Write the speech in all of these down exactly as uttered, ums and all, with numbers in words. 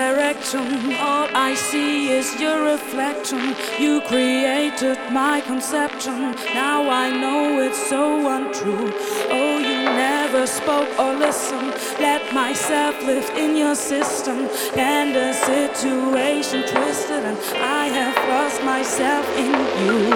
direction. All I see is your reflection. You created my conception. Now I know it's so untrue. Oh, you never spoke or listened. Let myself live in your system. And the situation twisted, and I have lost myself in you.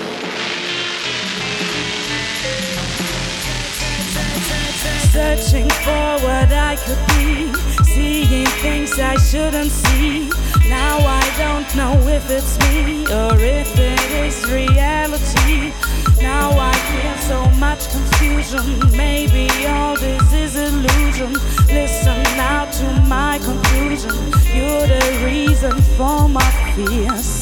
Searching for what I could be, seeing things I shouldn't see. Now I don't know if it's me or if it is reality. Now I feel so much confusion. Maybe all this is illusion. Listen now to my conclusion. You're the reason for my fears.